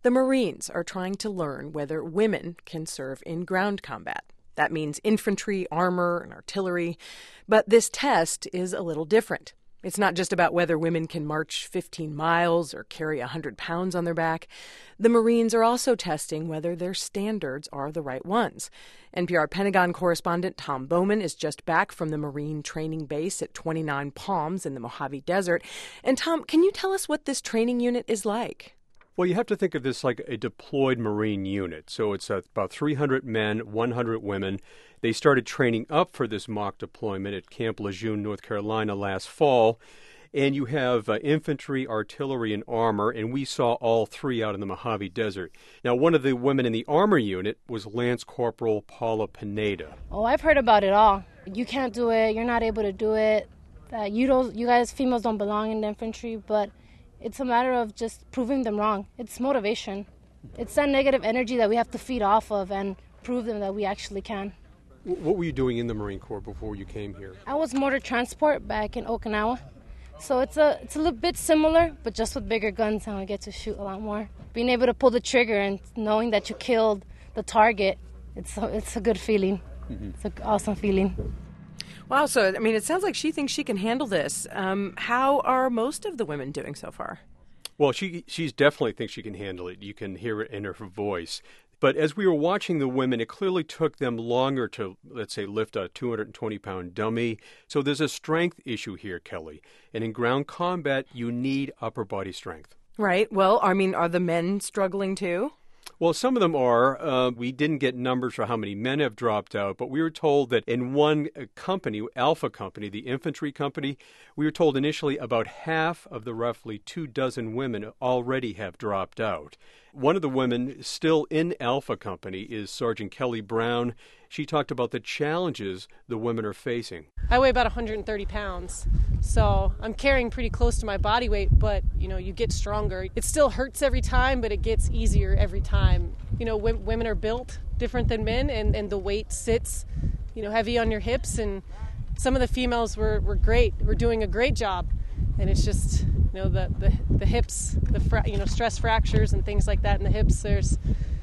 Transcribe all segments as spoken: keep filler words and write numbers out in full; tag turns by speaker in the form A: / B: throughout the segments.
A: The Marines are trying to learn whether women can serve in ground combat. That means infantry, armor, and artillery. But this test is a little different. It's not just about whether women can march fifteen miles or carry one hundred pounds on their back. The Marines are also testing whether their standards are the right ones. N P R Pentagon correspondent Tom Bowman is just back from the Marine training base at twenty-nine Palms in the Mojave Desert. And Tom, can you tell us what this training unit is like?
B: Well, you have to think of this like a deployed Marine unit. So it's uh, about three hundred men, one hundred women. They started training up for this mock deployment at Camp Lejeune, North Carolina last fall. And you have uh, infantry, artillery, and armor, and we saw all three out in the Mojave Desert. Now, one of the women in the armor unit was Lance Corporal Paula Pineda.
C: Oh, I've heard about it all. You can't do it. You're not able to do it. Uh, you don't. You guys, females, don't belong in the infantry, but it's a matter of just proving them wrong. It's motivation. It's that negative energy that we have to feed off of and prove them that we actually can.
B: What were you doing in the Marine Corps before you came here?
C: I was mortar transport back in Okinawa. So it's a it's a little bit similar, but just with bigger guns, and I get to shoot a lot more. Being able to pull the trigger and knowing that you killed the target, it's a, it's a good feeling. Mm-hmm. It's an awesome feeling.
A: Wow, so, I mean, it sounds like she thinks she can handle this. Um, how are most of the women doing so far?
B: Well, she she's definitely thinks she can handle it. You can hear it in her voice. But as we were watching the women, it clearly took them longer to, let's say, lift a two hundred twenty pound dummy. So there's a strength issue here, Kelly. And in ground combat, you need upper body strength.
A: Right. Well, I mean, are the men struggling too?
B: Well, some of them are. Uh, we didn't get numbers for how many men have dropped out, but we were told that in one company, Alpha Company, the infantry company, we were told initially about half of the roughly two dozen women already have dropped out. One of the women still in Alpha Company is Sergeant Kelly Brown. She talked about the challenges the women are facing.
D: I weigh about one hundred thirty pounds, so I'm carrying pretty close to my body weight, but, you know, you get stronger. It still hurts every time, but it gets easier every time. You know, w- women are built different than men, and, and the weight sits, you know, heavy on your hips, and some of the females were, were great. We're doing a great job, and it's just, you know, the, the, the hips, the fra- you know, stress fractures and things like that in the hips, there's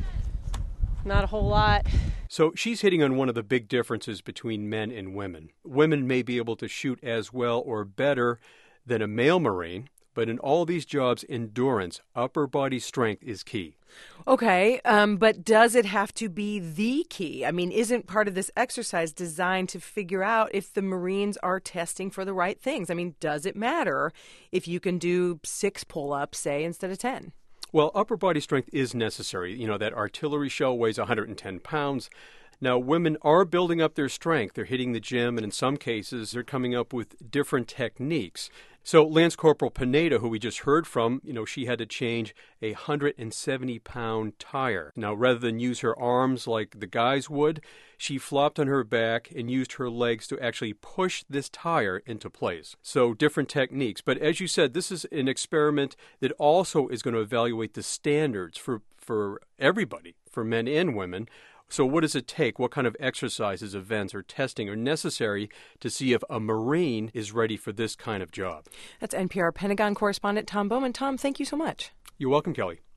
D: not a whole lot.
B: So she's hitting on one of the big differences between men and women. Women may be able to shoot as well or better than a male Marine, but in all these jobs, endurance, upper body strength is key.
A: Okay, um, but does it have to be the key? I mean, isn't part of this exercise designed to figure out if the Marines are testing for the right things? I mean, does it matter if you can do six pull-ups, say, instead of ten?
B: Well, upper body strength is necessary. You know, that artillery shell weighs one hundred ten pounds. Now, women are building up their strength. They're hitting the gym, and in some cases, they're coming up with different techniques. So Lance Corporal Pineda, who we just heard from, you know, she had to change a one hundred seventy pound tire. Now, rather than use her arms like the guys would, she flopped on her back and used her legs to actually push this tire into place. So different techniques. But as you said, this is an experiment that also is going to evaluate the standards for, for everybody, for men and women. So what does it take? What kind of exercises, events, or testing are necessary to see if a Marine is ready for this kind of job?
A: That's N P R Pentagon correspondent Tom Bowman. Tom, thank you so much.
B: You're welcome, Kelly.